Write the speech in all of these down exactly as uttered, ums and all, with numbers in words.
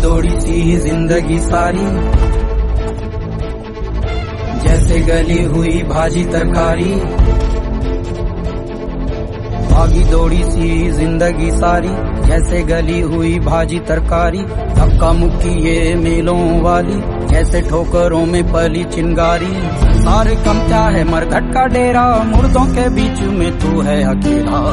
दौड़ी सी जिंदगी सारी, जैसे गली हुई भाजी तरकारी। भागी दौड़ी सी जिंदगी सारी, जैसे गली हुई भाजी तरकारी। धक्का मुक्की ये मेलों वाली, जैसे ठोकरों में पली चिंगारी। संसार कम क्या है मरघट का डेरा, मुर्दों के बीच में तू है अकेला।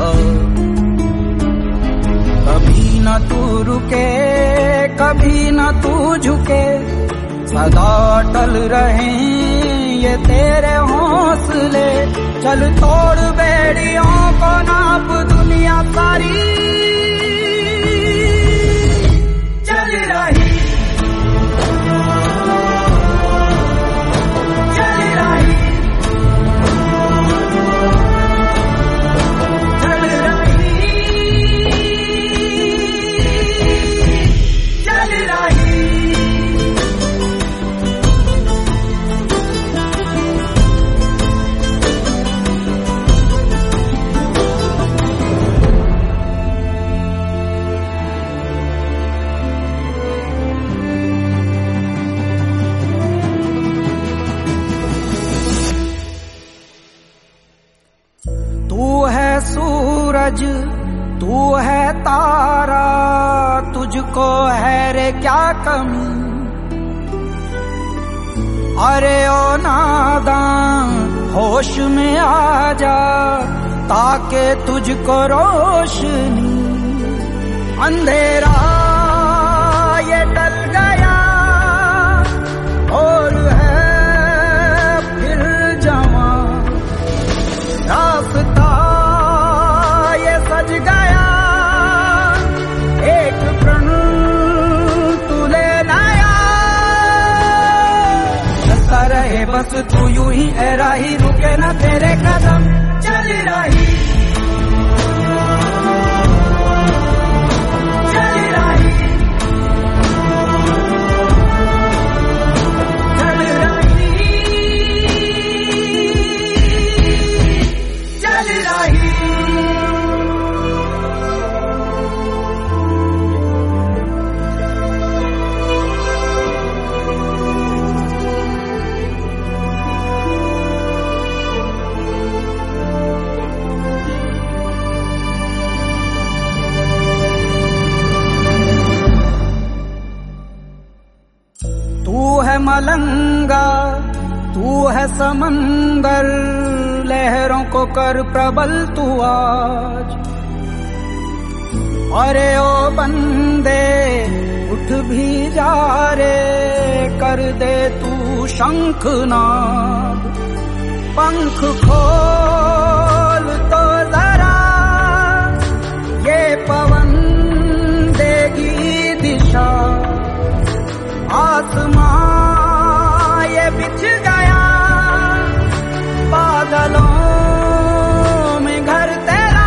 कभी न तू रुके कभी न तू झुके, सदा टल रहे ये तेरे हौसले। चल तोड़ बेड़ियों को नाप दुनिया सारी, चल रही चल रही चल रही चल रही। तू है सूरज तू है तारा, तुझको है रे क्या कमी। अरे ओ नादान होश में आ जा, ताके तुझको रोशनी। अंधेरा ये टल गया और है फिर जवां, रास्ता ये सज गया एक प्रण तू ले लाया। चलता रहे बस तू यूं ही ऐ राही, रुके ना तेरे कदम चल रही चल रही चल रही चल रही। तू है मलंगा तू है समंदर, लहरों को कर प्रबल तू आज। अरे ओ बंदे उठ भी जा रे, कर दे तू शंखनाद। पंख खोल तो जरा, ये पवन देगी दिशा। आसमां ये बिछ गया बादलों में घर तेरा।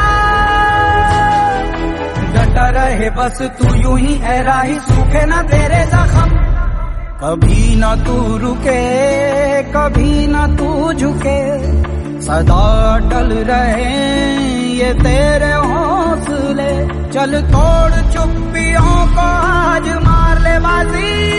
डटा रहे बस तू यूं ही ऐ राही, सूखे ना तेरे जख्म। कभी ना तू रुके कभी ना तू झुके, सदा टल रहे ये तेरे हौसले। चल तोड़ चुप्पियों को आज मार ले बाजी।